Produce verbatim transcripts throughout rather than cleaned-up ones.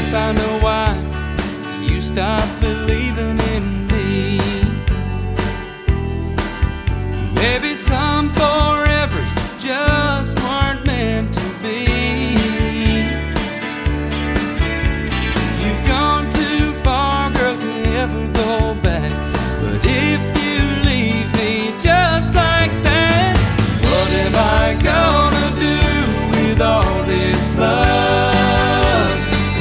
guess I know why you stopped believing in me. Maybe some forevers just weren't meant to be. You've gone too far, girl, to ever go back. But if you leave me just like that, what am I gonna do with all this love?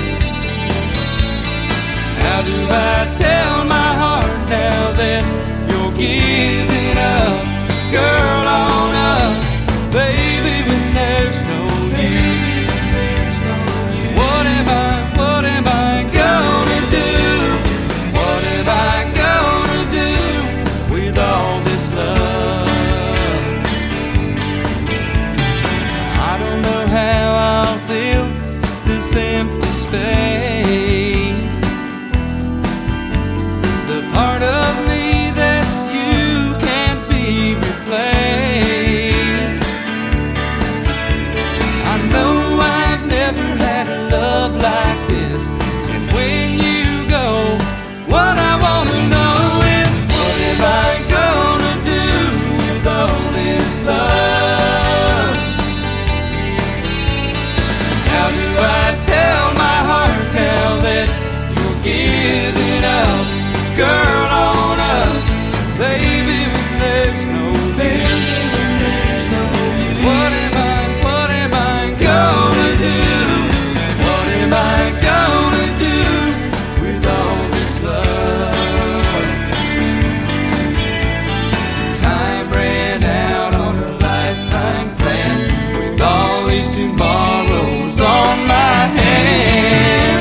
How do I tell my heart now that you're giving up, girl, on us, baby, when there's no you? What am I, what am I gonna do? What am I gonna do with all this love? I don't know how I'll fill this empty space. The part of me that's you can't be replaced. I know I've never had a love like this, and when you go, what I wanna know is, what am I gonna do with all this love? How do I tell my heart now that you're giving up, girl, on us, baby, when there's no baby, when there's no you? What am I, what am I gonna do? What am I gonna do with all this love? Time ran out on a lifetime plan, with all these tomorrows on my hands.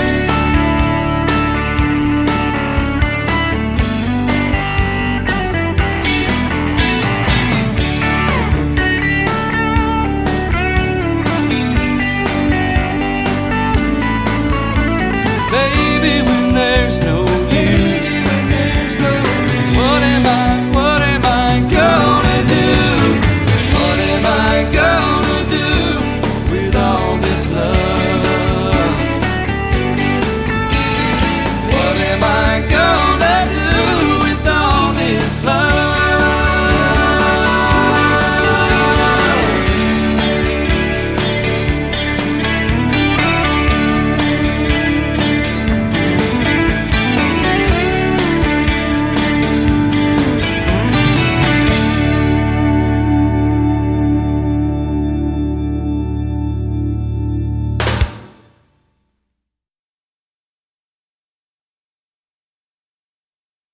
Baby, when there's no